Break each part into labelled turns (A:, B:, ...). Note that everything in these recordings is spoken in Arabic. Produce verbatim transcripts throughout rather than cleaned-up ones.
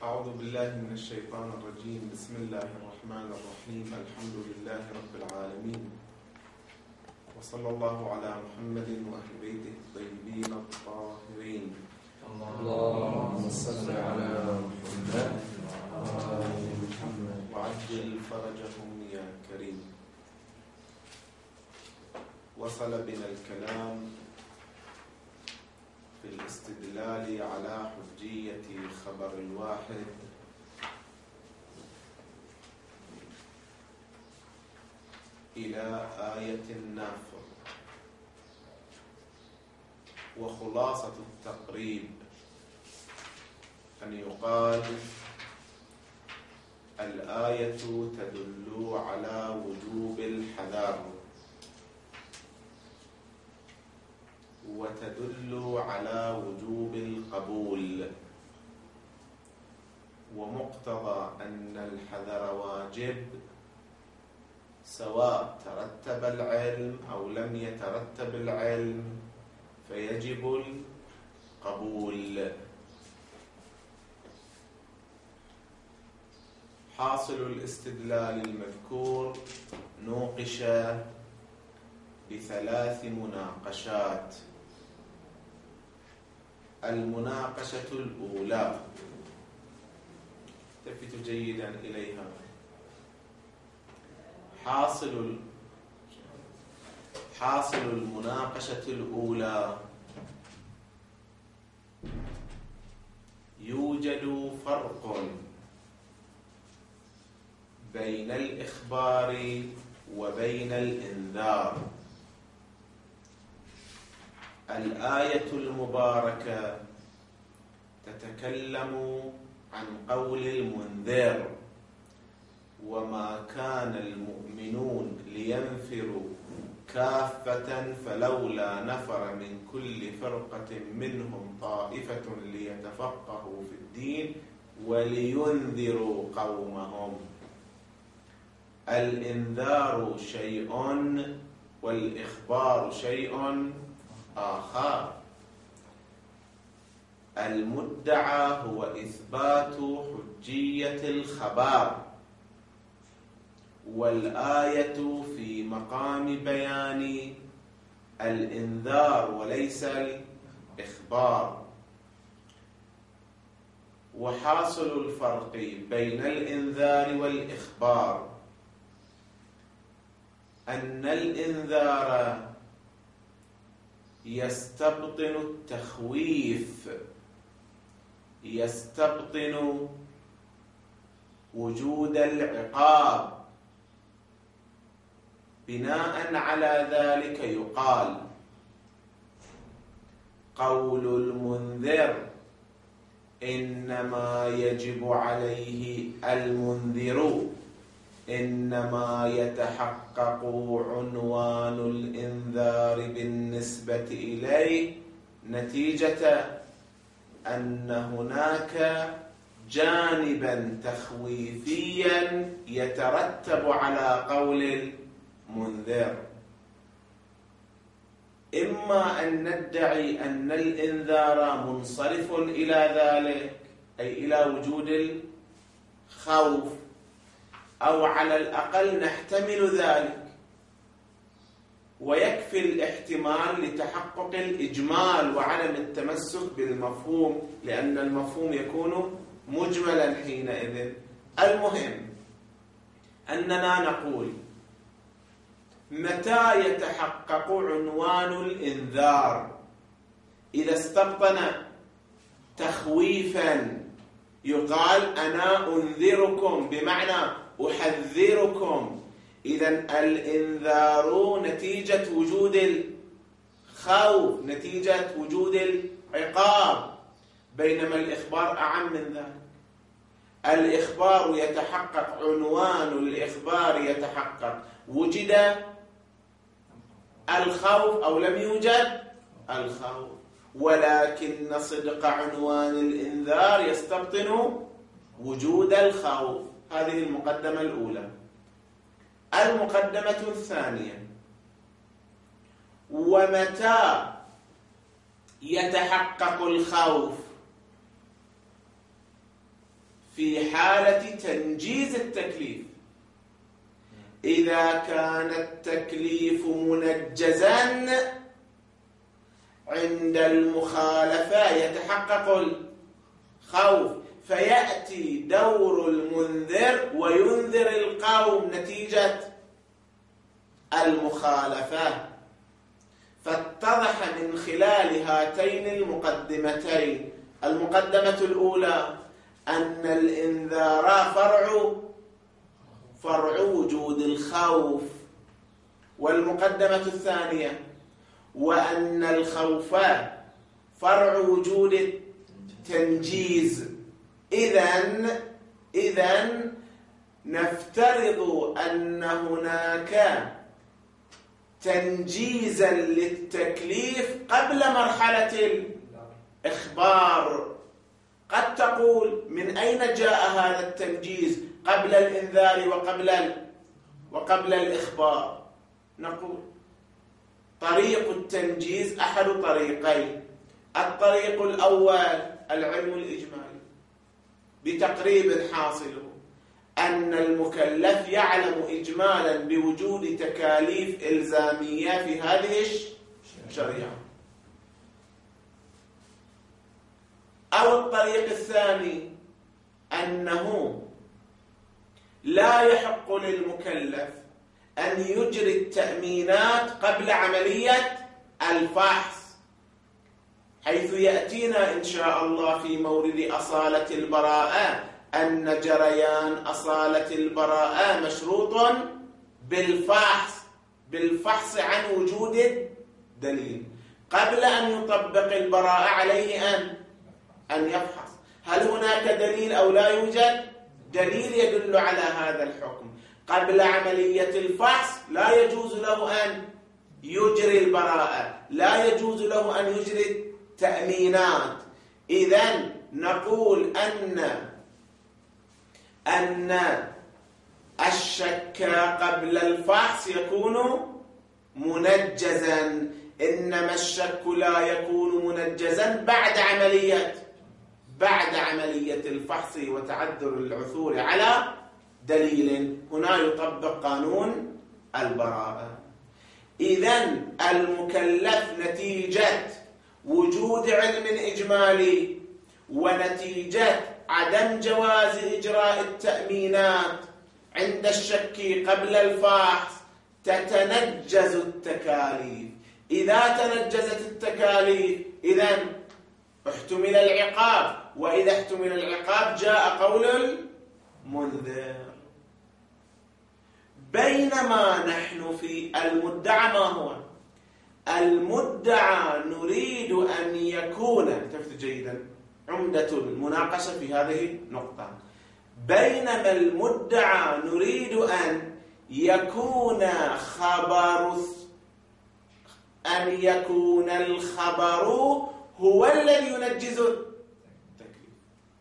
A: أعوذ بالله من الشيطان الرجيم. بسم الله الرحمن الرحيم. الحمد لله رب العالمين، وصلى الله على محمد وأهل بيته الطيبين الطاهرين.
B: اللهم صل على محمد وآل محمد
A: وعجل فرجهم يا كريم. وصل بنا الكلام في الاستدلال على حجية خبر الواحد إلى آية النافع، وخلاصة التقريب أن يقال الآية تدل على وجوب الحذر، وتدل على وجوب القبول، ومقتضى أن الحذر واجب سواء ترتب العلم أو لم يترتب العلم فيجب القبول. حاصل الاستدلال المذكور نوقش بثلاث مناقشات. المناقشة الأولى التفت جيدا إليها. حاصل حاصل المناقشة الأولى يوجد فرق بين الإخبار وبين الإنذار. الآية المباركة تتكلم عن قول المنذر: وما كان المؤمنون لينفروا كافة فلولا نفر من كل فرقة منهم طائفة ليتفقهوا في الدين ولينذروا قومهم. الإنذار شيء والإخبار شيء آخر. المدعى هو إثبات حجية الخبر، والآية في مقام بيان الإنذار وليس الإخبار. وحاصل الفرق بين الإنذار والإخبار أن الإنذار يستبطن التخويف، يستبطن وجود العقاب. بناء على ذلك يقال قول المنذر إنما يجب عليه المنذر، إنما يتحقق عنوان الإنذار بالنسبة إليه نتيجة أن هناك جانبا تخويفيا يترتب على قول المنذر. إما أن ندعي أن الإنذار منصرف إلى ذلك، أي إلى وجود الخوف، أو على الأقل نحتمل ذلك ويكفي الاحتمال لتحقق الإجمال وعدم التمسك بالمفهوم، لأن المفهوم يكون مجملا حينئذ. المهم أننا نقول متى يتحقق عنوان الإنذار؟ إذا استبطن تخويفا يقال أنا أنذركم بمعنى أحذركم. إذن الإنذار نتيجة وجود الخوف، نتيجة وجود العقاب، بينما الإخبار أعم من ذلك. الإخبار يتحقق، عنوان الإخبار يتحقق وجد الخوف أو لم يوجد الخوف، ولكن صدق عنوان الإنذار يستبطن وجود الخوف. هذه المقدمة الأولى. المقدمة الثانية: ومتى يتحقق الخوف؟ في حالة تنجيز التكليف. إذا كان التكليف منجزا عند المخالفة يتحقق الخوف، فيأتي دور المنذر وينذر القوم نتيجة المخالفة. فاتضح من خلال هاتين المقدمتين: المقدمة الأولى أن الإنذار فرع فرع وجود الخوف، والمقدمة الثانية وأن الخوف فرع وجود التنجيز. إذن إذن نفترض أن هناك تنجيزا للتكليف قبل مرحلة الإخبار. قد تقول: من أين جاء هذا التنجيز قبل الإنذار وقبل وقبل الإخبار؟ نقول: طريق التنجيز أحد طريقين. الطريق الأول العلم الإجمالي بتقريب حاصله أن المكلف يعلم إجمالا بوجود تكاليف إلزامية في هذه الشريعة. أو الطريق الثاني أنه لا يحق للمكلف أن يجري التأمينات قبل عملية الفحص، حيث يأتينا إن شاء الله في مورد أصالة البراءة أن جريان أصالة البراءة مشروط بالفحص بالفحص عن وجود الدليل. قبل أن يطبق البراءة عليه أن أن يفحص هل هناك دليل أو لا يوجد دليل يدل على هذا الحكم. قبل عملية الفحص لا يجوز له أن يجري البراءة، لا يجوز له أن يجري التأمينات. إذن نقول أن أن الشك قبل الفحص يكون منجزا، إنما الشك لا يكون منجزا بعد عملية بعد عملية الفحص وتعذر العثور على دليل. هنا يطبق قانون البراءة. إذن المكلف نتيجة وجود علم إجمالي ونتيجة عدم جواز إجراء التأمينات عند الشك قبل الفحص تتنجز التكاليف. إذا تنجزت التكاليف إذن احتمل العقاب، وإذا احتمل العقاب جاء قول المنذر. بينما نحن في المدعى، ما هو المدعى؟ نريد أن يكون، انتبهوا جيدا، عمدة المناقشة في هذه النقطة. بينما المدعى نريد أن يكون خبر أن يكون الخبر هو الذي ينجز التكليف.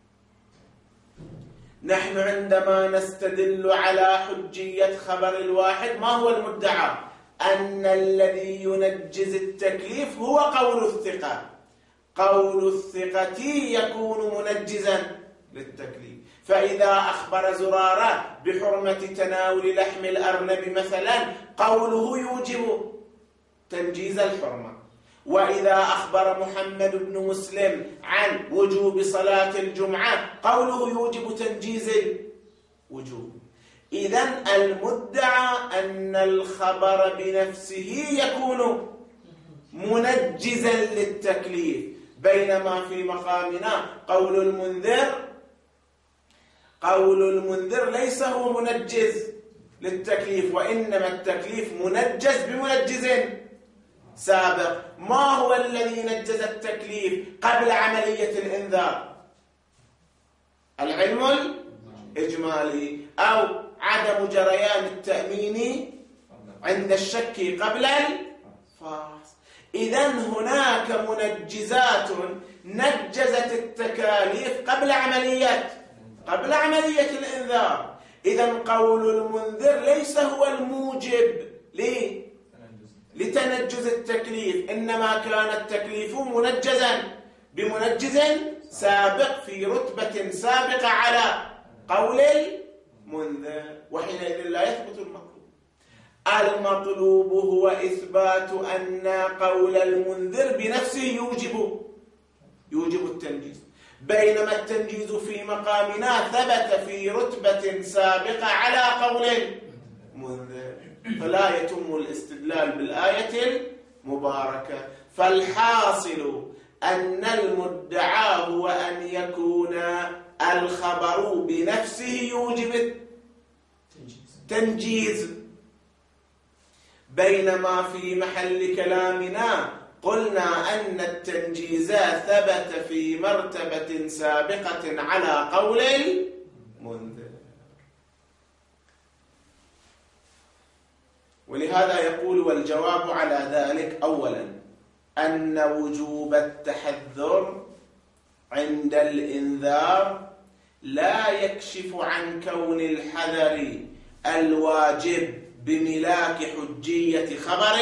A: نحن عندما نستدل على حجية خبر الواحد ما هو المدعى؟ أن الذي ينجز التكليف هو قول الثقة. قول الثقة يكون منجزا للتكليف. فإذا أخبر زرارة بحرمة تناول لحم الأرنب مثلا قوله يوجب تنجيز الحرمة. وإذا أخبر محمد بن مسلم عن وجوب صلاة الجمعة قوله يوجب تنجيز الوجوب. إذن المدعى أن الخبر بنفسه يكون منجزا للتكليف، بينما في مقامنا قول المنذر قول المنذر ليس هو منجز للتكليف، وإنما التكليف منجز بمنجز سابق. ما هو الذي نجز التكليف قبل عملية الإنذار؟ العلم الإجمالي أو عدم جريان التأمين عند الشك قبل الفحص. إذن هناك منجزات نجزت التكاليف قبل عملية قبل عملية الإنذار. إذن قول المنذر ليس هو الموجب ليه؟ لتنجز التكليف، إنما كان التكليف منجزا بمنجز سابق في رتبة سابقة على قول المنذر، وحينئذ لا يثبت المطلوب. المطلوب هو إثبات أن قول المنذر بنفسه يوجب يوجب التنجيز، بينما التنجيز في مقامنا ثبت في رتبة سابقة على قول المنذر، فلا يتم الاستدلال بالآية المباركة. فالحاصل أن المدعى هو أن يكون الخبر بنفسه يوجب التنجيز، بينما في محل كلامنا قلنا أن التنجيز ثبت في مرتبة سابقة على قول المنذر. ولهذا يقول: والجواب على ذلك أولا أن وجوب التحذر عند الإنذار لا يكشف عن كون الحذر الواجب بملاك حجية خبر.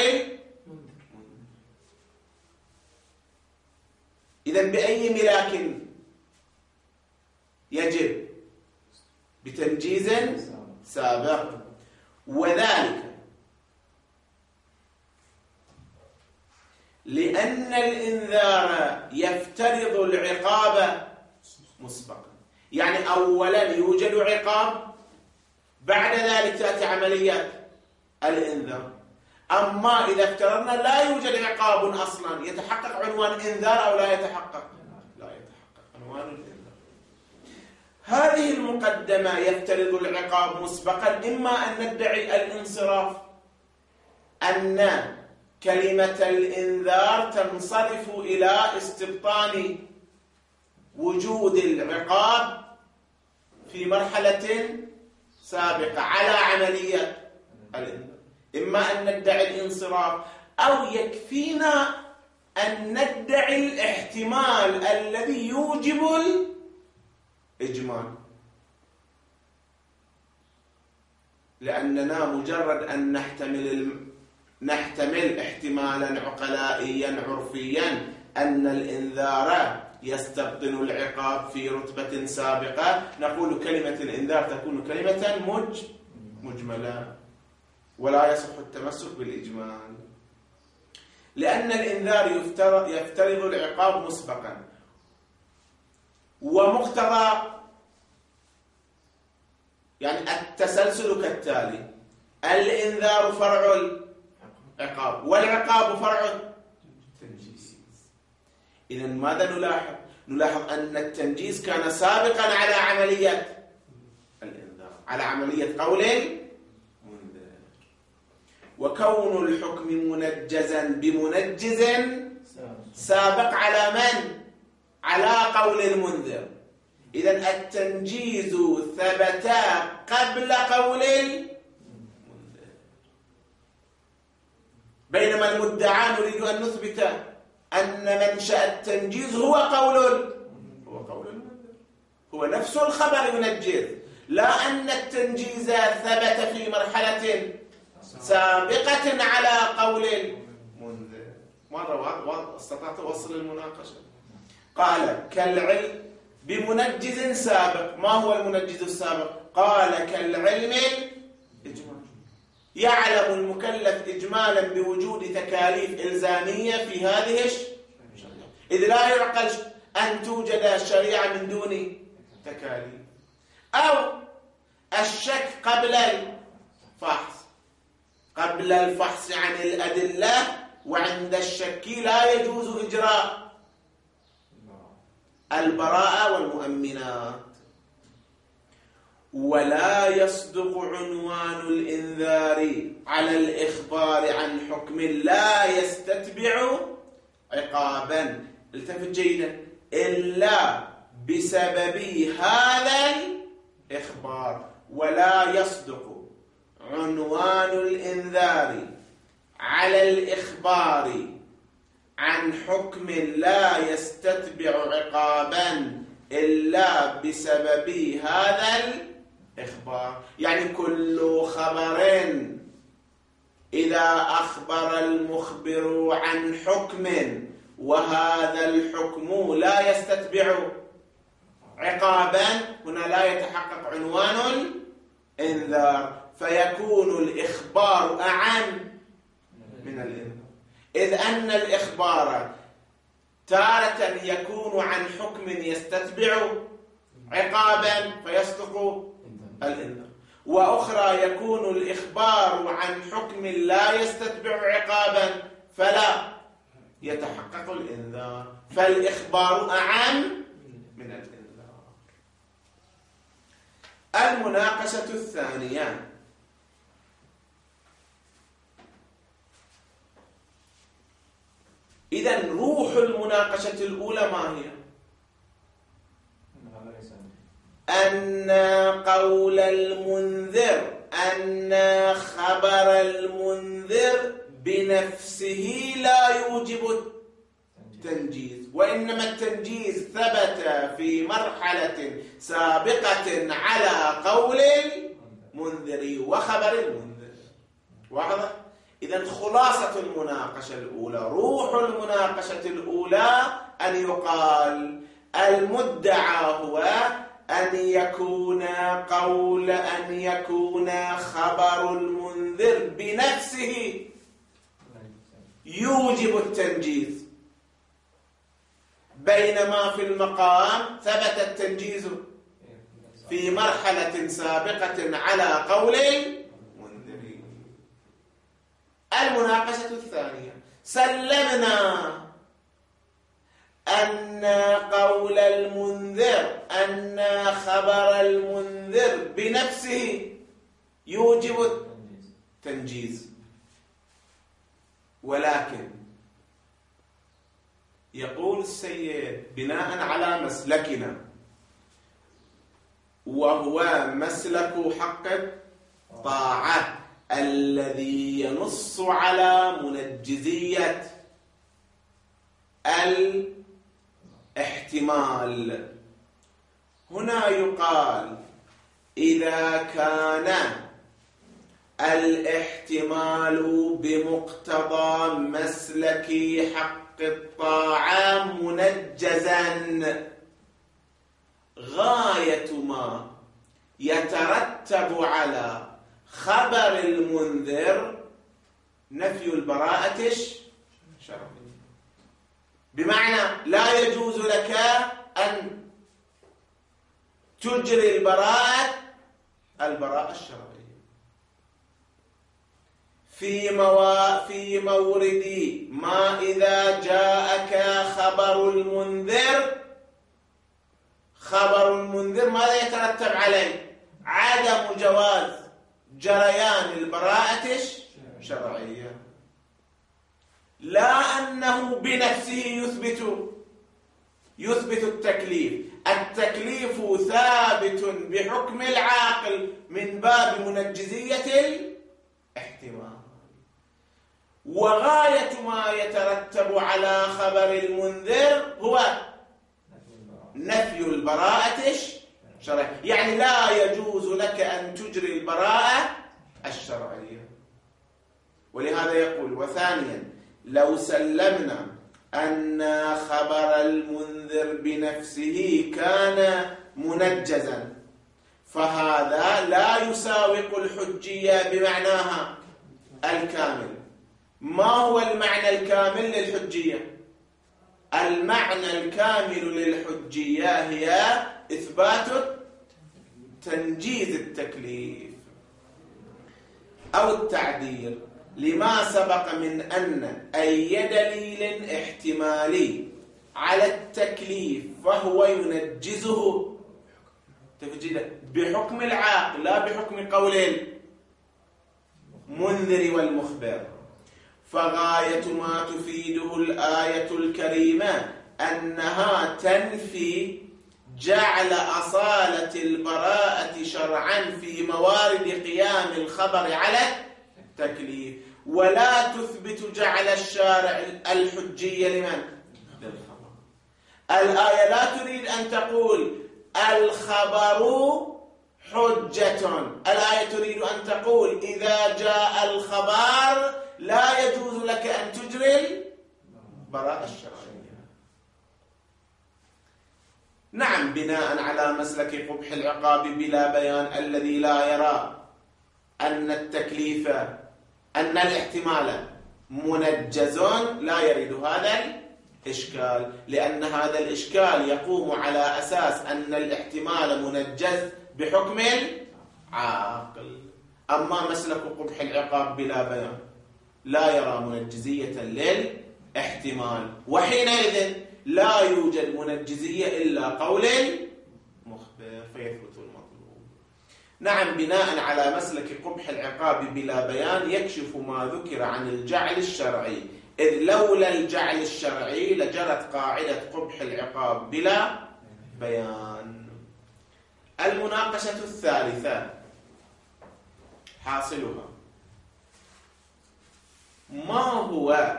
A: إذن بأي ملاك يجب؟ بتنجيز سابق، وذلك لأن الإنذار يفترض العقاب مسبقا، يعني أولا يوجد عقاب، بعد ذلك تأتي عمليات الإنذار. أما إذا افترضنا لا يوجد عقاب أصلا، يتحقق عنوان إنذار أو لا يتحقق؟ لا يتحقق عنوان الإنذار. هذه المقدمة يفترض العقاب مسبقا، إما أن ندعي الانصراف، أن كلمة الإنذار تنصرف إلى استبطان وجود العقاب في مرحلة سابقة على عملية الإنذار، إما أن ندعي الانصراف، أو يكفينا أن ندعي الاحتمال الذي يوجب الإجمال، لأننا مجرد أن نحتمل الم... نحتمل احتمالا عقلائيا عرفيا أن الإنذار يستبطن العقاب في رتبة سابقة، نقول كلمة الإنذار تكون كلمة مج... مجملة، ولا يصح التمسك بالإجمال، لأن الإنذار يفترض, يفترض العقاب مسبقا. ومقتضى يعني التسلسل كالتالي: الإنذار فرع العقاب، والعقاب فرع التنجيز. إذن ماذا نلاحظ؟ نلاحظ أن التنجيز كان سابقا على عملية الإنذار، على عملية قول المنذر. وكون الحكم منجزا بمنجز سابق على من؟ على قول المنذر. إذن التنجيز ثبت قبل قول المنذر، بينما المدعى نريد أن نثبت أن منشأ التنجيز هو قول هو قول المنذر، هو نفس الخبر ينجز، لا أن التنجيز ثبت في مرحلة سابقة على قول المنذر. مرة استطعت أوصل المناقشة. قال كالعلم بمنجز سابق. ما هو المنجز السابق؟ قال كالعلم الإجمال، يعلم المكلف إجمالا بوجود تكاليف إلزامية في هذه الشريعة، إذ لا يعقل أن توجد الشريعة من دون تكاليف. أو الشك قبل الفحص، قبل الفحص عن الأدلة، وعند الشك لا يجوز إجراء البراءة والمؤمنات. ولا يصدق عنوان الإنذار على الإخبار عن حكم لا يستتبع عقابا، التفت جيدا، إلا بسبب هذا الإخبار. ولا يصدق عنوان الإنذار على الإخبار عن حكم لا يستتبع عقابا إلا بسبب هذا الإخبار. يعني كل خبر إذا أخبر المخبر عن حكم وهذا الحكم لا يستتبع عقابا هنا لا يتحقق عنوان الإنذار، فيكون الإخبار أعم من الإنذار، إذ أن الإخبار تارة يكون عن حكم يستتبع عقابا فيصدق الإنذار، وأخرى يكون الإخبار عن حكم لا يستتبع عقابا فلا يتحقق الإنذار، فالإخبار أعم من الإنذار. المناقشة الثانية: إذن روح المناقشة الأولى ما هي؟ أن قول المنذر، أن خبر المنذر بنفسه لا يوجب التنجيز، وإنما التنجيز ثبت في مرحلة سابقة على قول المنذر وخبر المنذر. واضح؟ إذن خلاصة المناقشة الأولى، روح المناقشة الأولى أن يقال المدعى هو أن يكون قول أن يكون خبر المنذر بنفسه يوجب التنجيز، بينما في المقام ثبت التنجيز في مرحلة سابقة على قول المنذر. المناقشة الثانية: سلمنا أن قول المنذر، أن خبر المنذر بنفسه يوجب التنجيز، ولكن يقول السيد بناء على مسلكنا، وهو مسلك حق الطاعة الذي ينص على منجزية الاحتمال. هنا يقال إذا كان الاحتمال بمقتضى مسلك حق الطاعة منجزا، غاية ما يترتب على خبر المنذر نفي البراءة الشرعية، بمعنى لا يجوز لك أن تجري البراءة البراءة الشرعية في موا في مورد ما إذا جاءك خبر المنذر. خبر المنذر ماذا يترتب عليه؟ عدم جواز جريان البراءة الشرعية، لا أنه بنفسه يثبت يثبت التكليف. التكليف ثابت بحكم العاقل من باب منجزية الاحتمال، وغاية ما يترتب على خبر المنذر هو نفي البراءة الشرعية، يعني لا يجوز لك أن تجري البراءة الشرعية. ولهذا يقول: وثانيا لو سلمنا أن خبر المنذر بنفسه كان منجزا فهذا لا يساوق الحجية بمعناها الكامل. ما هو المعنى الكامل للحجية؟ المعنى الكامل للحجية هي إثبات تنجيز التكليف أو التعديل، لما سبق من أن أي دليل احتمالي على التكليف فهو ينجزه بحكم العاقل لا بحكم قول المنذر والمخبر. فغاية ما تفيده الآية الكريمة أنها تنفي جعل أصالة البراءة شرعا في موارد قيام الخبر على التكليف، ولا تثبت جعل الشارع الحجية لمن؟ للخبر. الآية لا تريد أن تقول الخبر حجة، الآية تريد أن تقول إذا جاء الخبر لا يجوز لك أن تجري البراءة الشرعية. نعم، بناء على مسلك قبح العقاب بلا بيان الذي لا يرى أن التكليف أن الاحتمال منجز لا يرد هذا الإشكال، لأن هذا الإشكال يقوم على أساس أن الاحتمال منجز بحكم العاقل. أما مسلك قبح العقاب بلا بيان لا يرى منجزية للاحتمال، وحينئذ لا يوجد منجزية إلا قول المخبر فيثبت المطلوب. نعم، بناء على مسلك قبح العقاب بلا بيان يكشف ما ذكر عن الجعل الشرعي، إذ لولا الجعل الشرعي لجرت قاعدة قبح العقاب بلا بيان. المناقشة الثالثة حاصلها: ما هو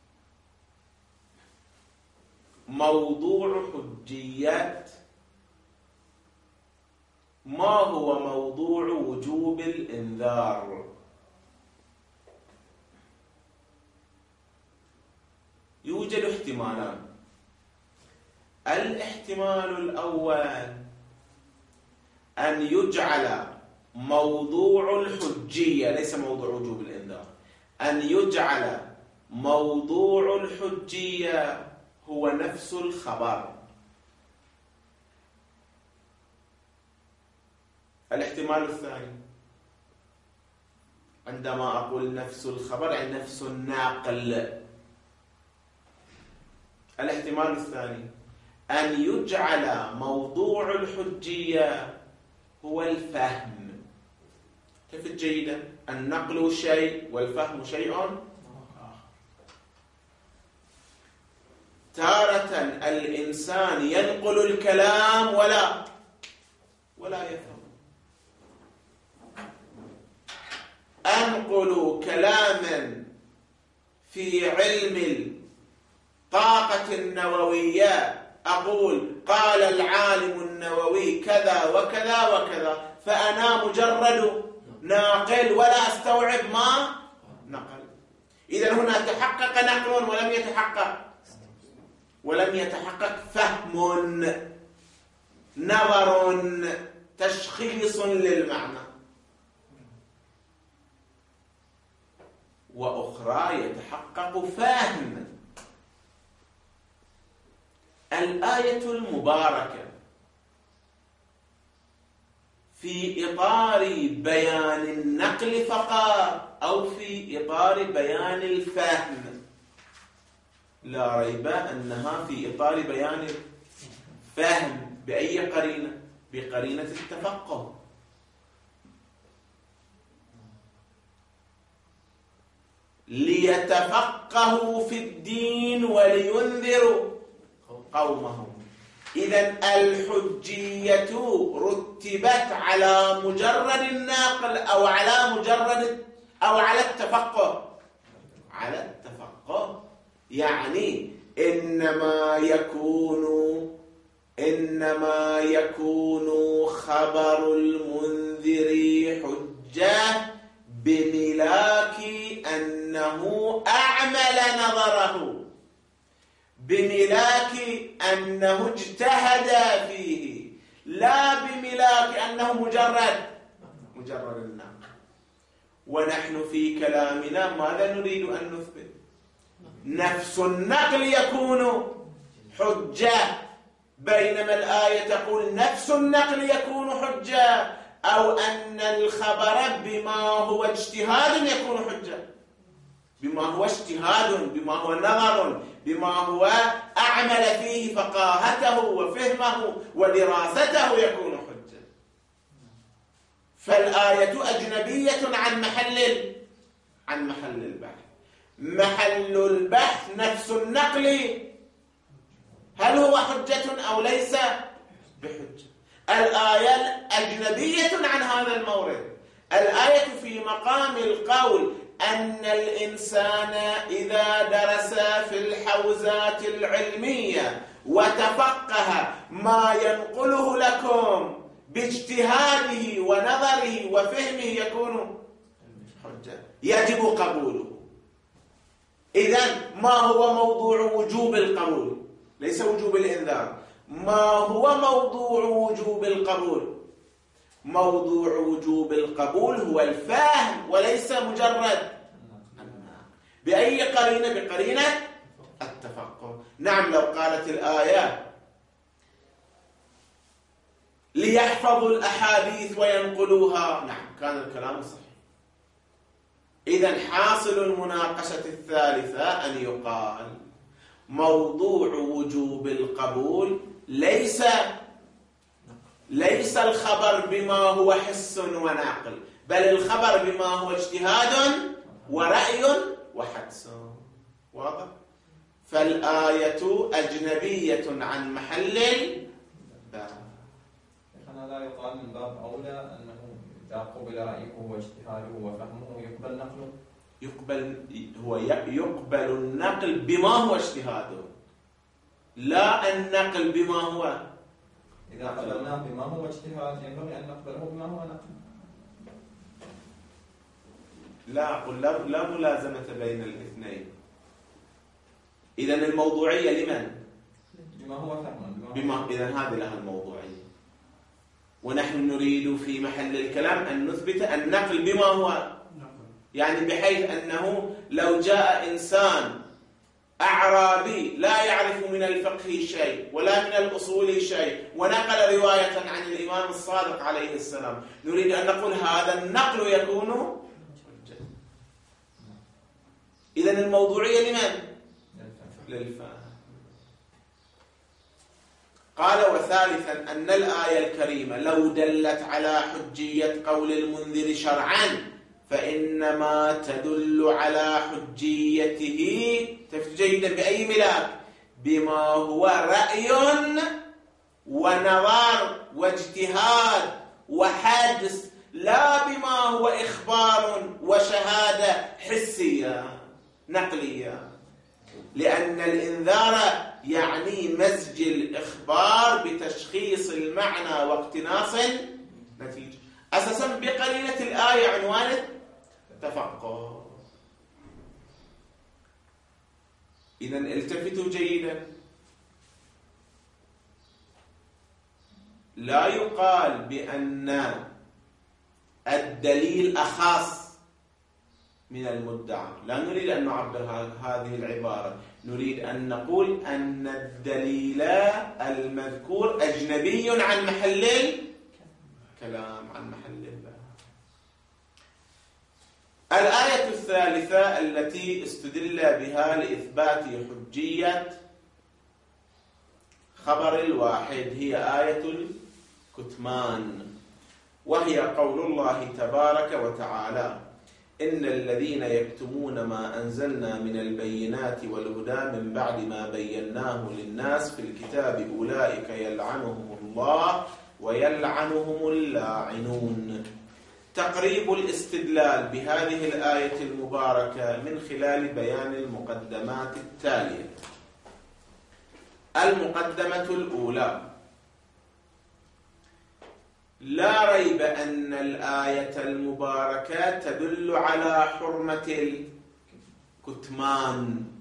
A: موضوع حجية ما هو موضوع وجوب الإنذار؟ يوجد احتمالان. الاحتمال الأول أن يجعل موضوع الحجية، ليس موضوع وجوب الإنذار، أن يجعل موضوع الحجية هو نفس الخبر. الاحتمال الثاني، عندما أقول نفس الخبر أي نفس الناقل. الاحتمال الثاني أن يجعل موضوع الحجية هو الفهم. كيف جيدا؟ النقل شيء والفهم شيء آخر. تارة الإنسان ينقل الكلام ولا ولا يفهم. أنقل كلاما في علم الطاقة النووية، أقول قال العالم النووي كذا وكذا وكذا، فأنا مجرد ناقل ولا أستوعب ما نقل. إذن هنا تحقق نقل ولم يتحقق ولم يتحقق فهم، نظر، تشخيص للمعنى. وأخرى يتحقق فهم. الآية المباركة في إطار بيان النقل فقط أو في إطار بيان الفهم؟ لا ريب أنها في إطار بيان الفهم. بأي قرينة؟ بقرينة التفقه. ليتفقهوا في الدين ولينذروا قومهم. إذن الحجية رتبت على مجرد الناقل أو على مجرد أو على التفقه؟ على التفقه. يعني إنما يكون إنما يكون خبر المنذر حجة بملاك أنه أعمل نظره، بملاك أنه اجتهد فيه، لا بملاك أنه مجرد مجرد النقل. ونحن في كلامنا ماذا نريد أن نثبت؟ نفس النقل يكون حجة، بينما الآية تقول نفس النقل يكون حجة، أو أن الخبر بما هو اجتهاد يكون حجة، بما هو اجتهاد، بما هو نظر، بما هو أعمل فيه فقاهته وفهمه ودراسته يكون حجة. فالآية أجنبية عن محل عن محل البحث. محل البحث نفس النقل، هل هو حجة أو ليس بحجة؟ الآية أجنبية عن هذا المورد. الآية في مقام القول أن الإنسان إذا درس في الحوزات العلمية وتفقه ما ينقله لكم باجتهاده ونظره وفهمه يكون حجة، يجب قبوله. إذن ما هو موضوع وجوب القبول؟ ليس وجوب الإنذار. ما هو موضوع وجوب القبول؟ موضوع وجوب القبول هو الفهم وليس مجرد بأي قرينة؟ بقرينة التفقه. نعم، لو قالت الآية ليحفظوا الأحاديث وينقلوها، نعم كان الكلام صحيح. إذن حاصل المناقشة الثالثة أن يقال موضوع وجوب القبول ليس ليس الخبر بما هو حس ونعقل، بل الخبر بما هو اجتهاد ورأي وحدس. واضح؟ فالآية أجنبية عن محل الباب.
B: أنا لا يقال من باب أولى أنه إذا قبل رأيه واجتهاده وفهمه يقبل نقله؟
A: يقبل هو يقبل النقل بما هو اجتهاده، لا النقل بما هو.
B: إذا قبلناه بما هو اجتهاد ينبغي أن نقبله بما هو نقل.
A: لا أقول لا, لا ملازمة بين الاثنين. إذن الموضوعية لمن؟
B: بما هو فهم.
A: بما إذن هذه لها الموضوعية، ونحن نريد في محل الكلام أن نثبت النقل بما هو، يعني بحيث أنه لو جاء إنسان أعرابي لا يعرف من الفقه شيء ولا من الأصول شيء ونقل رواية عن الإمام الصادق عليه السلام، نريد أن نقول هذا النقل يكون. إذن الموضوعية لمن؟ للفهم. قال وثالثا أن الآية الكريمة لو دلت على حجية قول المنذر شرعا فإنما تدل على حجيته جيدا بأي ملاك؟ بما هو رأي ونظر واجتهاد وحدس، لا بما هو إخبار وشهادة حسية نقلية، لأن الإنذار يعني مزج الإخبار بتشخيص المعنى واقتناص النتيجة. أساسا بقرينة الآية عنوان التفقه. إذن التفتوا جيدا، لا يقال بأن الدليل أخص من المدعى، لا نريد أن نعبر هذه العبارة، نريد أن نقول أن الدليل المذكور أجنبي عن محل الكلام، عن محل الباب. الآية الثالثة التي استدل بها لإثبات حجية خبر الواحد هي آية الكتمان، وهي قول الله تبارك وتعالى إن الذين يكتمون ما أنزلنا من البينات والهدى من بعد ما بيناه للناس في الكتاب أولئك يلعنهم الله ويلعنهم اللاعنون. تقريب الاستدلال بهذه الآية المباركة من خلال بيان المقدمات التالية. المقدمة الأولى: لا ريب أن الآية المباركة تدل على حرمة الكتمان،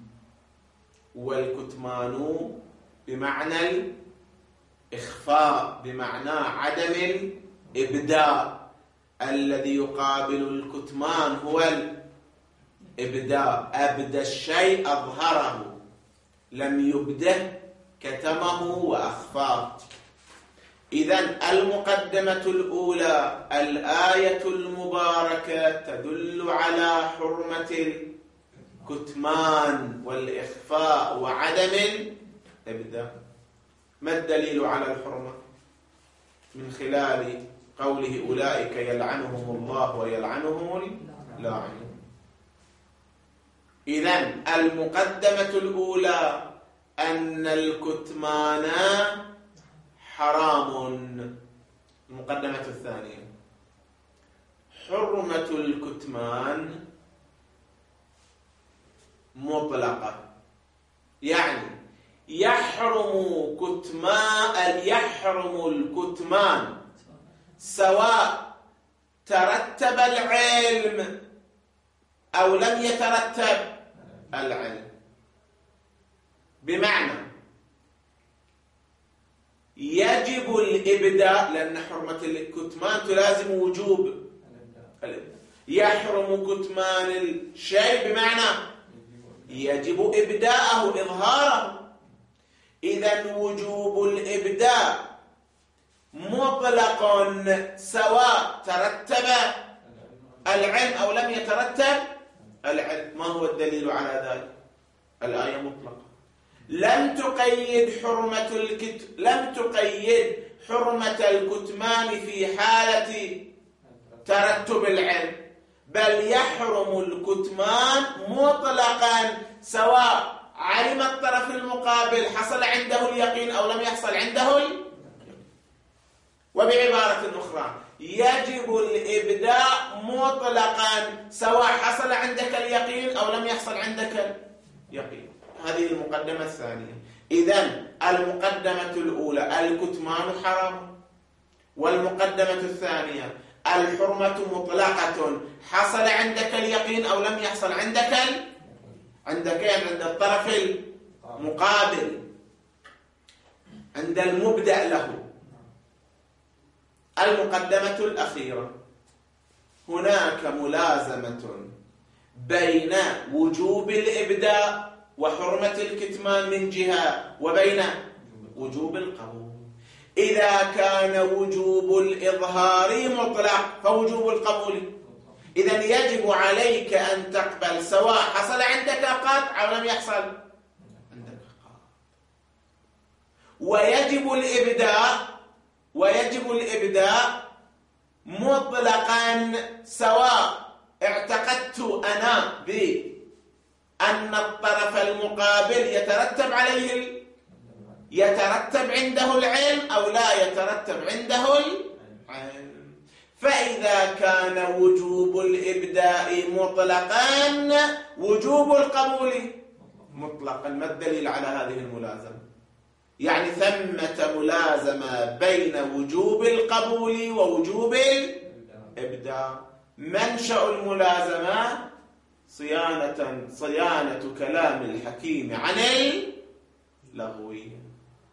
A: والكتمان بمعنى الإخفاء، بمعنى عدم الإبداء. الذي يقابل الكتمان هو الإبداء، أبدى الشيء أظهره، لم يبده كتمه وأخفاه. إذن المقدمة الأولى: الآية المباركة تدل على حرمة الكتمان والإخفاء وعدم الإبداء. ما الدليل على الحرمة؟ من خلال قوله أولئك يلعنهم الله ويلعنهم اللاعنون. إذن المقدمة الأولى أن الكتمان حرام. المقدمة الثانية: حرمة الكتمان مطلقة، يعني يحرم كتمان يحرم الكتمان سواء ترتب العلم أو لم يترتب العلم. بمعنى يجب الإبداء لأن حرمة الكتمان تلازم وجوب الإبداء. يحرم كتمان الشيء بمعنى يجب إبداءه إظهاره. إذن وجوب الإبداء مطلق سواء ترتب العلم أو لم يترتب العلم. ما هو الدليل على ذلك؟ الآية مطلقة لم تقيد حرمة الكت... لم تقيد حرمة الكتمان في حالة ترتب العلم، بل يحرم الكتمان مطلقا سواء علم الطرف المقابل حصل عنده اليقين أو لم يحصل عنده اليقين. وبعبارة أخرى يجب الإبداء مطلقا سواء حصل عندك اليقين أو لم يحصل عندك اليقين. هذه المقدمة الثانية. إذن المقدمة الأولى الكتمان حرام، والمقدمة الثانية الحرمة مطلقة حصل عندك اليقين أو لم يحصل عندك عندك عند الطرف المقابل، عند المبدأ له. المقدمة الأخيرة هناك ملازمة بين وجوب الإبداء وحرمة الكتمان من جهة وبين وجوب القبول. إذا كان وجوب الإظهار مطلق فوجوب القبول. إذن يجب عليك أن تقبل سواء حصل عندك قطع أو لم يحصل عندك قطع. ويجب الإبداء ويجب الإبداء مطلقا سواء اعتقدت أنا بأن الطرف المقابل يترتب عليه يترتب عنده العلم أو لا يترتب عنده العلم. فإذا كان وجوب الإبداء مطلقا وجوب القبول مطلقا. ما الدليل على هذه الملازمة؟ يعني ثمة ملازمة بين وجوب القبول ووجوب الإبداء. منشأ الملازمة صيانة صيانة كلام الحكيم عن اللغوية،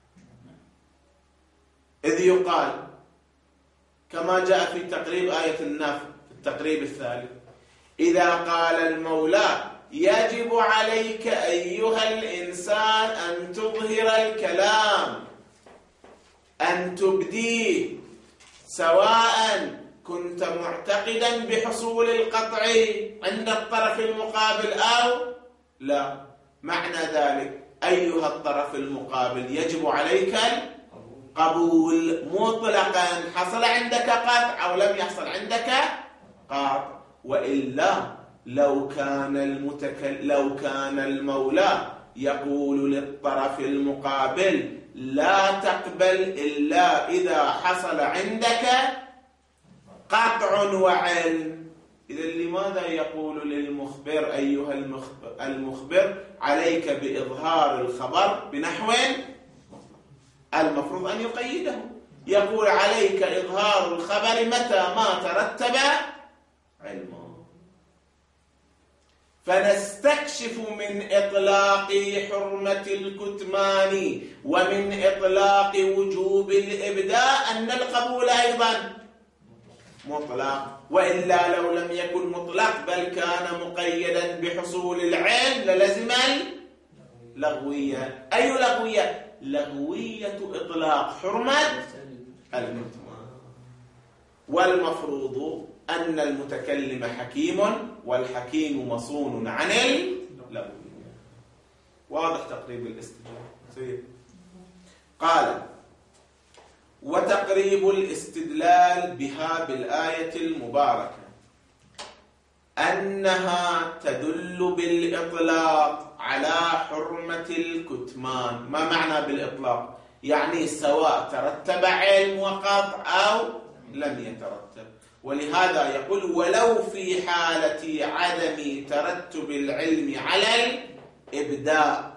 A: إذ يقال كما جاء في تقريب آية النفي في التقريب الثالث: إذا قال المولى يجب عليك أيها الإنسان أن تظهر الكلام، أن تبديه، سواء كنت معتقدا بحصول القطع عند الطرف المقابل أو لا. معنى ذلك أيها الطرف المقابل يجب عليك القبول مطلقا حصل عندك قطع أو لم يحصل عندك قطع. وإلا لو كان المتكلم لو كان المولى يقول للطرف المقابل لا تقبل إلا إذا حصل عندك قطع وعلم، إذا لماذا يقول للمخبر أيها المخبر, المخبر عليك بإظهار الخبر بنحو المفروض أن يقيده؟ يقول عليك إظهار الخبر متى ما ترتب علمه. فنستكشف من إطلاق حرمة الكتمان ومن إطلاق وجوب الإبداء أن القبول أيضا مطلق. وإلا لو لم يكن مطلق بل كان مقيدا بحصول العلم للزم اللغوية. أي لغوية؟ لغوية إطلاق حرمة الكتمان. والمفروض أن المتكلم حكيم والحكيم مصون عن اللغوية. واضح تقريب الاستدلال؟ قال: وتقريب الاستدلال بها بالآية المباركة أنها تدل بالإطلاق على حرمة الكتمان. ما معنى بالإطلاق؟ يعني سواء ترتب علم وقطع أو لم يترتب. ولهذا يقول: ولو في حالة عدم ترتب العلم على الإبداء.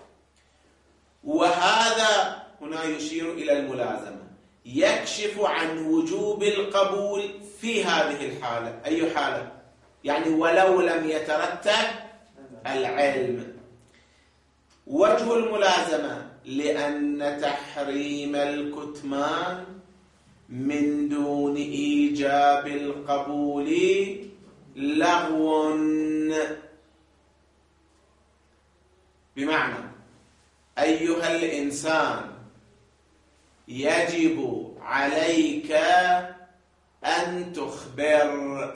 A: وهذا هنا يشير إلى الملازمة، يكشف عن وجوب القبول في هذه الحالة. أي حالة؟ يعني ولو لم يترتب العلم. وجه الملازمة لأن تحريم الكتمان من دون إيجاب القبول لغو. بمعنى أيها الإنسان يجب عليك أن تخبر،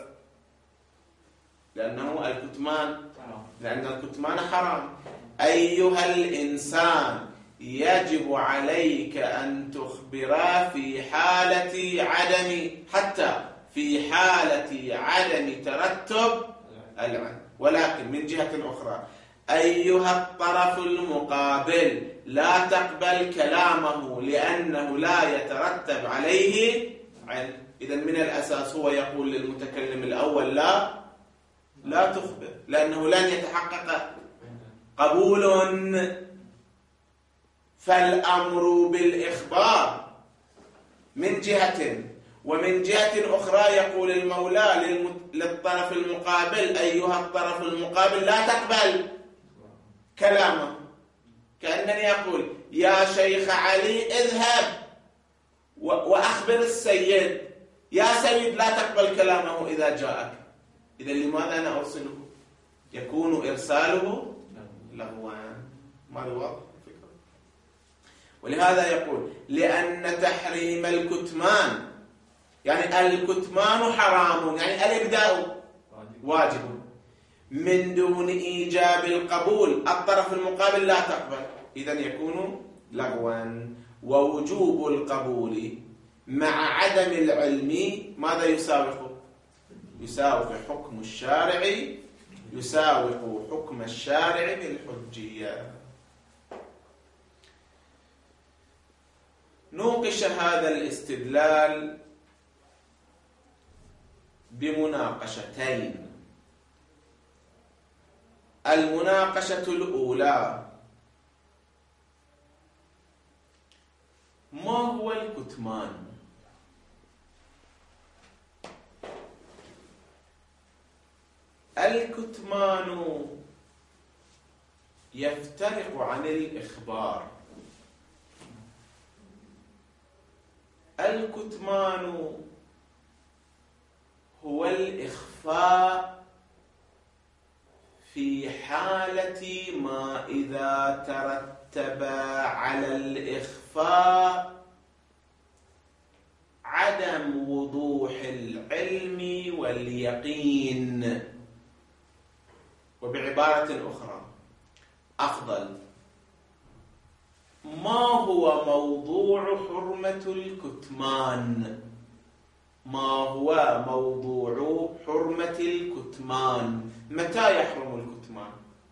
A: لأنه الكتمان لأن الكتمان حرام. أيها الإنسان يجب عليك أن تخبر في حالة عدم حتى في حالة عدم ترتب العلم. ولكن من جهة أخرى أيها الطرف المقابل لا تقبل كلامه لأنه لا يترتب عليه علم. إذن من الأساس هو يقول للمتكلم الأول لا لا تخبر، لأنه لن يتحقق قبول. فالأمر بالإخبار من جهة، ومن جهة أخرى يقول المولى للطرف المقابل أيها الطرف المقابل لا تقبل كلامه، كأنني أقول يا شيخ علي اذهب وأخبر السيد، يا سيد لا تقبل كلامه إذا جاءك. إذا لماذا أنا أرسله؟ يكون إرساله لغوا. ما الوضع؟ ولهذا يقول لأن تحريم الكتمان، يعني الكتمان حرام، يعني الإبداء واجب من دون إيجاب القبول، الطرف المقابل لا تقبل، إذن يكون لغوا. ووجوب القبول مع عدم العلم ماذا يساوق؟ يساوق حكم الشارع، يساوق حكم الشارع بالحجية. نوقش هذا الاستدلال بمناقشتين. المناقشة الأولى: ما هو الكتمان؟ الكتمان يفترق عن الإخبار. الكتمان هو الإخفاء في حالة ما إذا ترتب على الإخفاء عدم وضوح العلم واليقين. وبعبارة أخرى أفضل، ما هو موضوع حرمة الكتمان؟ ما هو موضوع حرمة الكتمان؟ متى يحرم الكتمان؟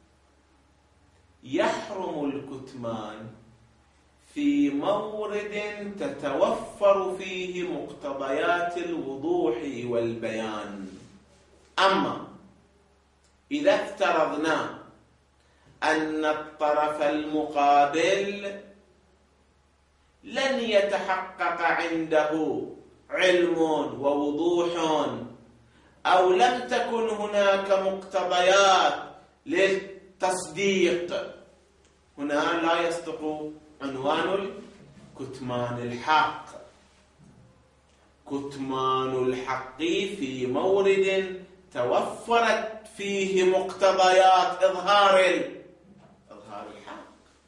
A: يحرم الكتمان في مورد تتوفر فيه مقتضيات الوضوح والبيان. أما إذا افترضنا أن الطرف المقابل لن يتحقق عنده علم ووضوح، أو لم تكن هناك مقتضيات للتصديق، هنا لا يصدق عنوان الكتمان الحق. كتمان الحق في مورد توفرت فيه مقتضيات إظهار إظهار الحق.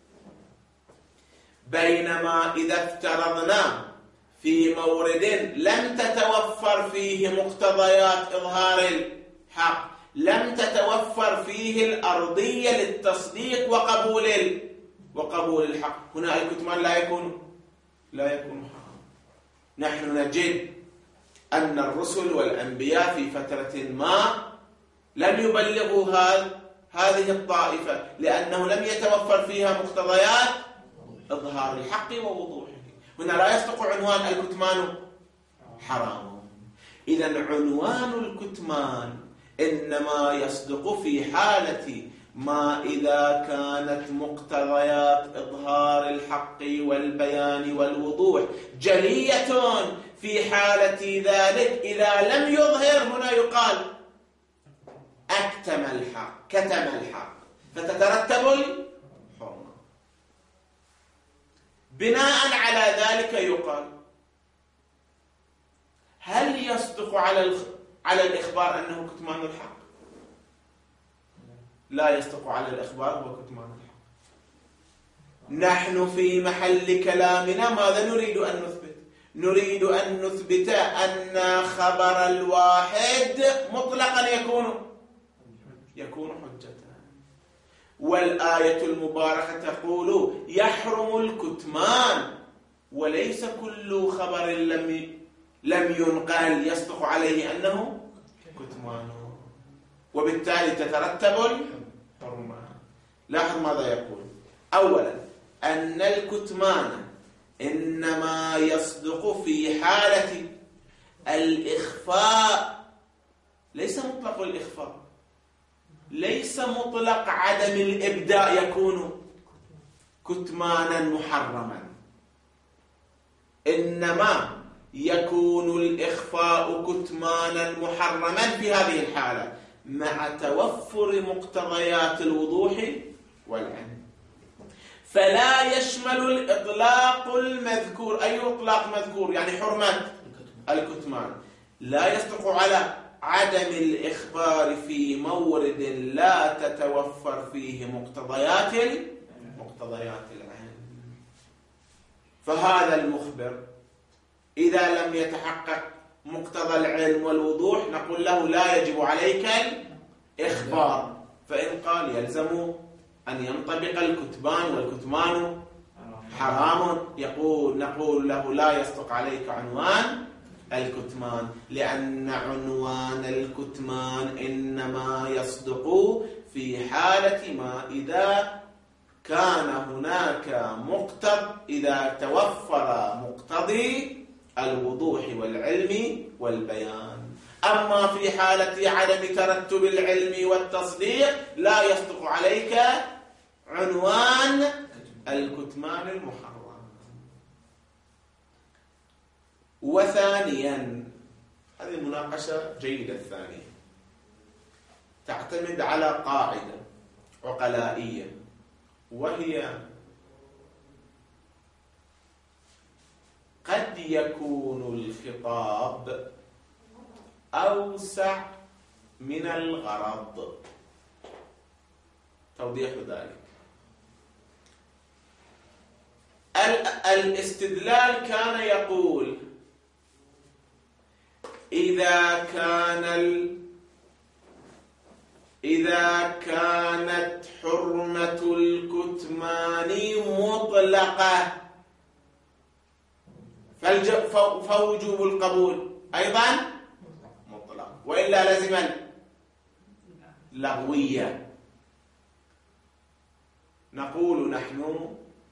A: بينما إذا افترضنا في مورد لم تتوفر فيه مقتضيات إظهار الحق، لم تتوفر فيه الأرضية للتصديق وقبول وقبول الحق، هنا الكتمان لا يكون لا يكون حرام. نحن نجد أن الرسل والأنبياء في فترة ما لم يبلغوا هذه الطائفة لأنه لم يتوفر فيها مقتضيات إظهار الحق ووضوحه. هنا لا يصدق عنوان الكتمان حرام. إذن عنوان الكتمان إنما يصدق في حالة ما إذا كانت مقتضيات إظهار الحق والبيان والوضوح جلية. في حالة ذلك إذا لم يظهر هنا يقال أكتم الحق، كتم الحق، فتترتب الحرمة. بناء على ذلك يقال هل يصدق على على الإخبار أنه كتمان الحق؟ لا يصدق على الإخبار هو كتمان الحق. نحن في محل كلامنا ماذا نريد أن نثبت؟ نريد أن نثبت أن خبر الواحد مطلقا يكون يكون حجة، والآية المباركة تقول يحرم الكتمان، وليس كل خبر لم لم ينقل يصدق عليه أنه كتمان، وبالتالي تترتب الحرمة. لاحظ ماذا يقول. أولا أن الكتمان إنما يصدق في حالة الإخفاء، ليس مطلق الإخفاء، ليس مطلق عدم الإبداء يكون كتمانا محرما، إنما يكون الإخفاء كتمانا محرما في هذه الحالة مع توفر مقتضيات الوضوح والعلم. فلا يشمل الإطلاق المذكور، أي إطلاق مذكور يعني حرمة الكتمان، لا يصدق على عدم الإخبار في مورد لا تتوفر فيه مقتضيات مقتضيات العلم. فهذا المخبر إذا لم يتحقق مقتضى العلم والوضوح نقول له لا يجب عليك الإخبار، فإن قال يلزم أن ينطبق الكتمان والكتمان حرام يقول نقول له لا يصدق عليك عنوان الكتمان، لأن عنوان الكتمان إنما يصدق في حالة ما إذا كان هناك مقتضى، إذا توفر مقتضي الوضوح والعلم والبيان. أما في حالة عدم ترتب العلم والتصديق لا يصدق عليك عنوان الكتمان المحرم. وثانيا، هذه المناقشة جيدة الثانية، تعتمد على قاعدة عقلائية، وهي قد يكون الخطاب أوسع من الغرض. توضيح ذلك، الاستدلال كان يقول إذا كان ال... إذا كانت حرمة الكتمان مطلقة فالج... فوجوب القبول أيضا مطلق، وإلا لزم اللغوية. نقول نحن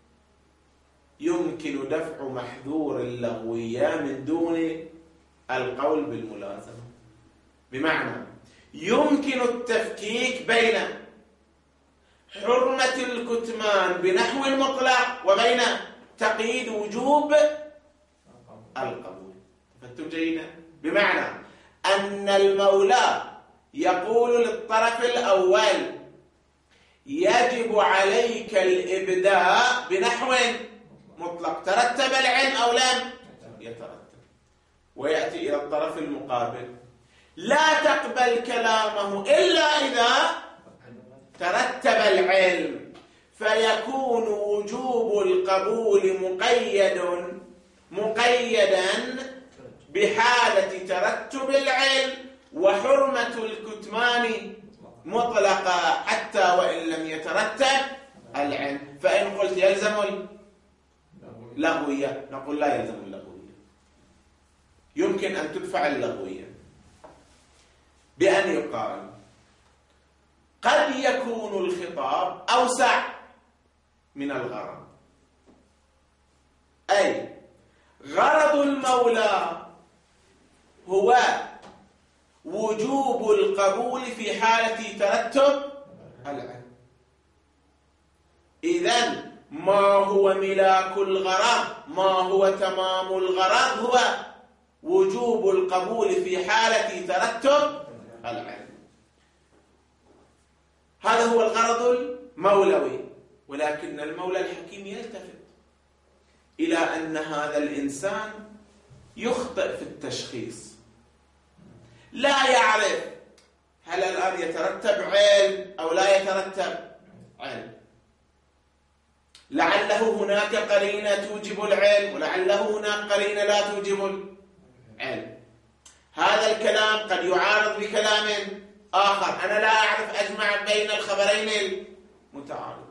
A: يمكن دفع محذور اللغوية من دون القول بالملازمة، بمعنى يمكن التفكيك بين حرمة الكتمان بنحو المطلق وبين تقييد وجوب القبول. فهمتم جيدا؟ بمعنى أن المولى يقول للطرف الأول يجب عليك الإبداء بنحو مطلق، ترتب العلم أو لم يترتب، ويأتي إلى الطرف المقابل لا تقبل كلامه إلا إذا ترتب العلم، فيكون وجوب القبول مقيد مقيدا بحالة ترتب العلم، وحرمة الكتمان مطلقة حتى وإن لم يترتب العلم. فإن قلت يلزم اللغوية نقول لا يلزم اللغوية، يمكن أن تدفع اللغوية بأن يقال قد يكون الخطاب أوسع من الغرض، أي غرض المولى هو وجوب القبول في حالة ترتب العلم. إذن ما هو ملاك الغرض، ما هو تمام الغرض، هو وجوب القبول في حالة ترتب العلم. هذا هو الغرض المولوي، ولكن المولى الحكيم يلتفت إلى أن هذا الإنسان يخطئ في التشخيص، لا يعرف هل الآن يترتب علم أو لا يترتب علم، لعله هناك قرينة توجب العلم ولعله هناك قرينة لا توجب العلم. هذا الكلام قد يعارض بكلام آخر، أنا لا أعرف أجمع بين الخبرين المتعارضين.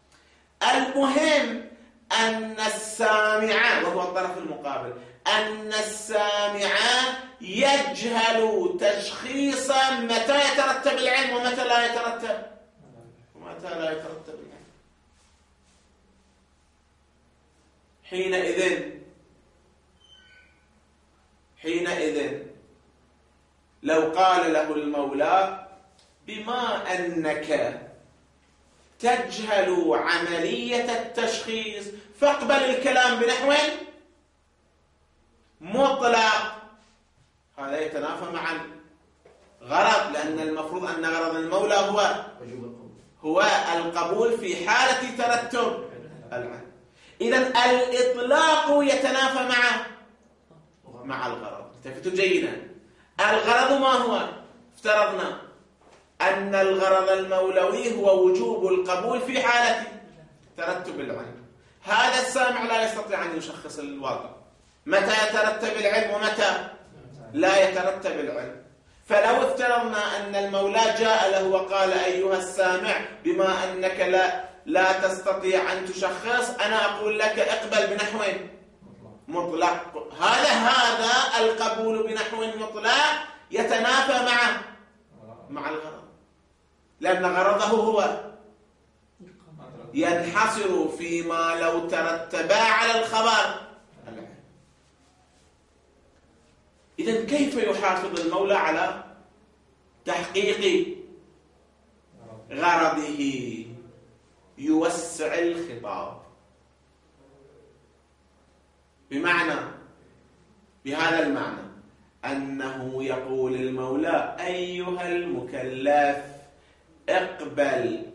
A: المهم أن السامع، وهو الطرف المقابل، أن السامع يجهل تشخيصا متى يترتب العلم ومتى لا يترتب ومتى لا يترتب العلم. حينئذ حينئذ لو قال له المولى بما أنك تجهل عملية التشخيص فاقبل الكلام بنحو مطلق، هذا يتنافى مع الغرض، لأن المفروض أن غرض المولى هو هو القبول في حالة ترتب العلم. إذن الإطلاق يتنافى مع مع الغرض. التفتوا جيدا، الغرض ما هو؟ افترضنا أن الغرض المولوي هو وجوب القبول في حالة ترتب العلم. هذا السامع لا يستطيع أن يشخص الواقع، متى يترتب العلم ومتى لا يترتب العلم. فلو افترضنا أن المولى جاء له وقال أيها السامع بما أنك لا لا تستطيع أن تشخص، أنا أقول لك اقبل بنحو مطلق، هذا هذا القبول بنحو مطلق يتنافى مع مع الغرض، لأن غرضه هو ينحصر فيما لو ترتبا على الخبر. إذن كيف يحافظ المولى على تحقيق غرضه؟ يوسع الخطاب، بمعنى بهذا المعنى أنه يقول المولى أيها المكلف اقبل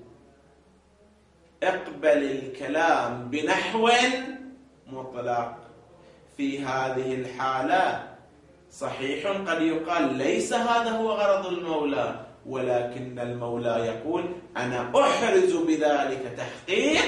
A: اقبل الكلام بنحو مطلق. في هذه الحالة صحيح قد يقال ليس هذا هو غرض المولى، ولكن المولى يقول أنا أحرز بذلك تحقيق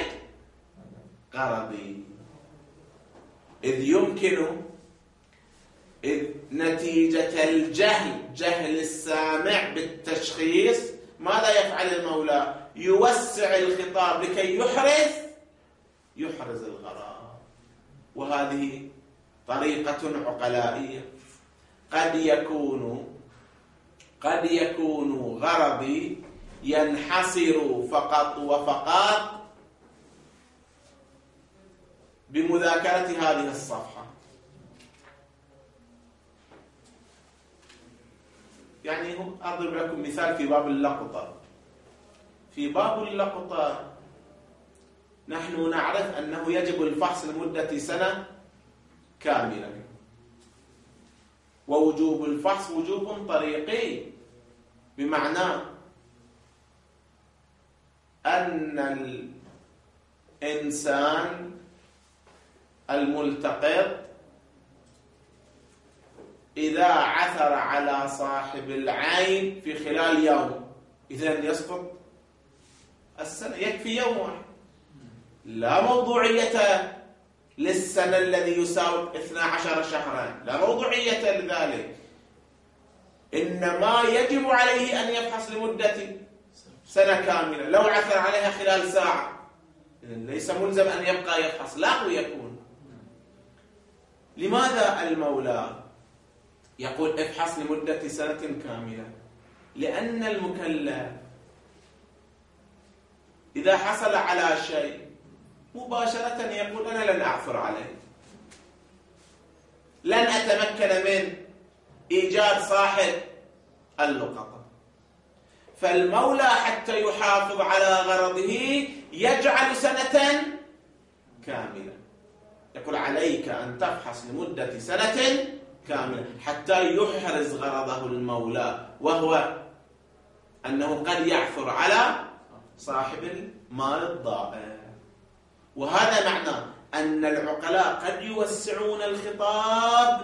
A: غرضي، إذ يمكن إذ نتيجة الجهل جهل السامع بالتشخيص ماذا يفعل المولى؟ يوسع الخطاب لكي يحرز يحرز الغرض. وهذه طريقة عقلائية. قد يكون قد يكون غرضي ينحصر فقط وفقط بمذاكرة هذه الصفحة. يعني أضرب لكم مثال في باب اللقطة. في باب اللقطة نحن نعرف أنه يجب الفحص لمدة سنة كاملة، ووجوب الفحص وجوب طريقي، بمعنى أن الإنسان الملتقط إذا عثر على صاحب العين في خلال يوم إذن يسقط السنة، يكفي يوم واحد، لا موضوعية للسنة الذي يساوي اثنا عشر شهرا، لا موضوعية لذلك، إنما يجب عليه أن يفحص لمدة سنة كاملة. لو عثر عليها خلال ساعة إذن ليس ملزم أن يبقى يفحص، لا يكون. لماذا المولى يقول افحص لمدة سنة كاملة؟ لأن المكلف إذا حصل على شيء مباشرة يقول أنا لن أعثر عليه، لن أتمكن من إيجاد صاحب اللقطة. فالمولى حتى يحافظ على غرضه يجعل سنة كاملة، يقول عليك أن تفحص لمدة سنة كاملة حتى يحرز غرضه المولى، وهو أنه قد يعثر على صاحب المال الضائع. وهذا معنى أن العقلاء قد يوسعون الخطاب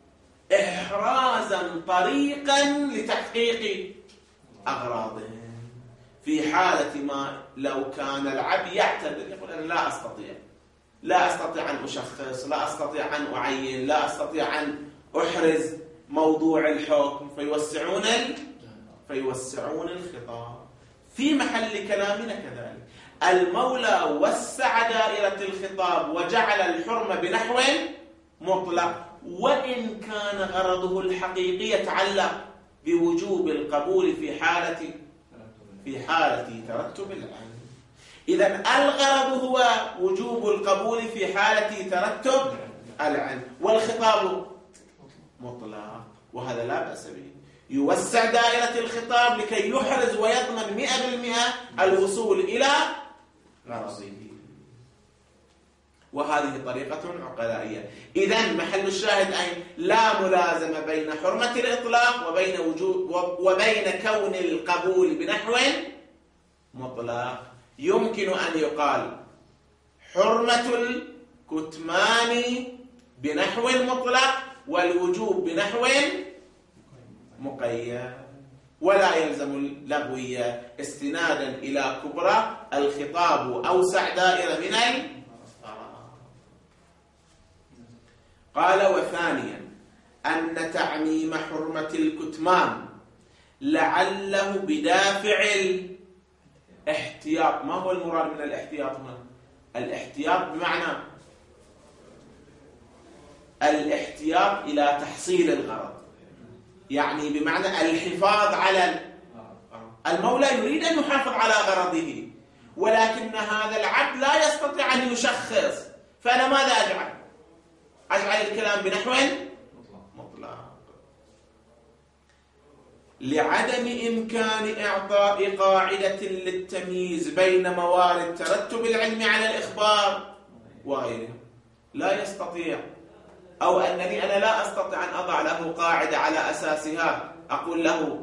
A: إحرازا طريقا لتحقيق أغراضهم، في حالة ما لو كان العبد يعتذر يقول أنا لا أستطيع لا أستطيع أن أشخص، لا أستطيع أن أعين، لا أستطيع أن أحرز موضوع الحكم، فيوسعون ال... فيوسعون الخطاب. في محل كلامنا كذلك المولى وسع دائرة الخطاب وجعل الحرمة بنحو مطلق، وإن كان غرضه الحقيقي يتعلق بوجوب القبول في حالة في حالة ترتب العين. إذن الغرض هو وجوب القبول في حالة ترتب العين، والخطاب مطلق، وهذا لا بأس به. يوسع دائرة الخطاب لكي يحرز ويضمن مئة بالمئة الوصول إلى غرضه، وهذه طريقة عقلائية. إذن محل الشاهد أين؟ لا ملازمة بين حرمة الإطلاق وبين وجود وبين كون القبول بنحو مطلق. يمكن أن يقال حرمة الكتمان بنحو مطلق والوجوب بنحو مقيد، ولا يلزم اللغوية استنادا إلى كبرى الخطاب أوسع دائرة من ال قال. وثانيا أن تعميم حرمة الكتمان لعله بدافع الاحتياط. ما هو المراد من الاحتياط هنا؟ الاحتياط بمعنى الاحتياط إلى تحصيل الغرض، يعني بمعنى الحفاظ على المولى يريد أن يحافظ على غرضه، ولكن هذا العبد لا يستطيع أن يشخص، فأنا ماذا أجعل؟ أجعل الكلام بنحو مطلق لعدم إمكان إعطاء قاعدة للتمييز بين موارد ترتب العلم على الإخبار وغيره. لا يستطيع، أو أنني أنا لا أستطيع أن أضع له قاعدة على أساسها أقول له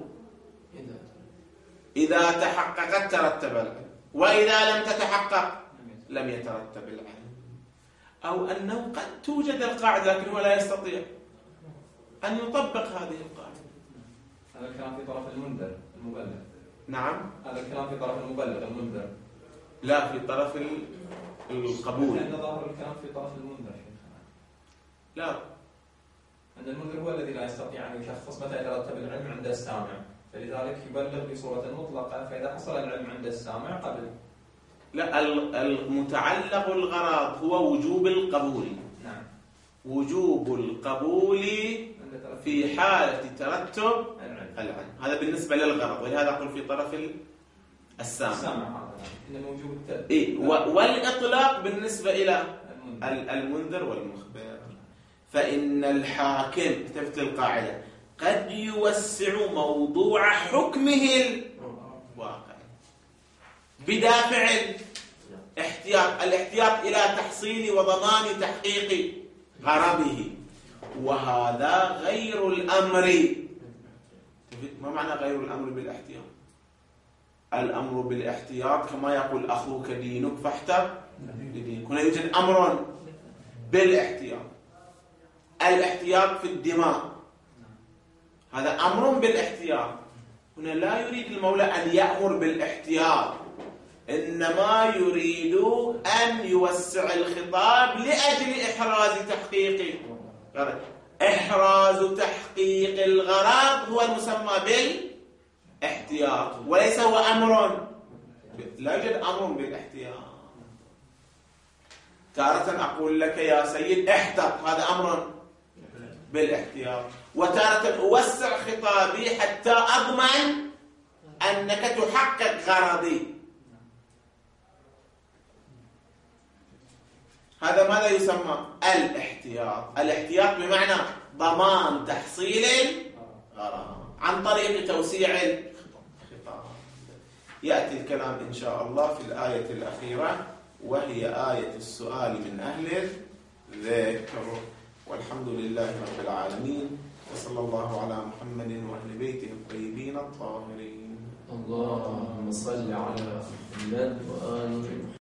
A: إذا تحققت ترتب العلم، وإذا لم تتحقق لم يترتب العلم. أو أنه قد توجد القاعدة لكن هو لا يستطيع أن يطبق هذه القاعدة.
B: هذا الكلام في طرف المنذر المبلغ.
A: نعم،
B: هذا الكلام في طرف المبلغ المنذر،
A: لا في طرف القبول.
B: لأن ظاهر الكلام في طرف المنذر.
A: لا،
B: أن المنذر هو الذي لا يستطيع أن يشخص متى يترتب العلم عند السامع، فلذلك يبلغ بصورة مطلقة، فإذا حصل العلم عند السامع قبل.
A: لا، المتعلق الغرض هو وجوب القبول.
B: نعم،
A: وجوب القبول في حالة ترتب العلم، هذا بالنسبة للغرض، ولهذا أقول في طرف السامع.
B: السامع هذا إنما وجوب التأديب.
A: إيه، والإطلاق بالنسبة إلى المنذر والمخبر. فإن الحاكم، انتبه القاعدة، قد يوسع موضوع حكمه الواقع بدافع الاحتياط الاحتياط إلى تحصيل وضمان تحقيق غرضه، وهذا غير الأمر. ما معنى غير الأمر بالاحتياط؟ الأمر بالاحتياط كما يقول أخوك دينك فاحتر لدينك. هنا يوجد أمر بالاحتياط، الاحتياط في الدماء هذا أمر بالاحتياط. هنا لا يريد المولى أن يأمر بالاحتياط، إنما يريد أن يوسع الخطاب لأجل إحراز تحقيق غرض. إحراز تحقيق الغرض هو المسمى بالاحتياط، وليس هو أمر. لا يوجد أمر بالاحتياط. تارة أقول لك يا سيد احتط، هذا أمر بالاحتياط، وتارة أوسع خطابي حتى أضمن أنك تحقق غرضي. هذا ماذا يسمى؟ الاحتياط. الاحتياط بمعنى ضمان تحصيل الغرض عن طريق توسيع الخطاب. يأتي الكلام إن شاء الله في الآية الأخيرة، وهي آية السؤال من أهل الذكر. والحمد لله رب العالمين، وصلى الله على محمد وأهل بيته الطيبين الطاهرين.
C: اللهم صل على محمد وآل محمد.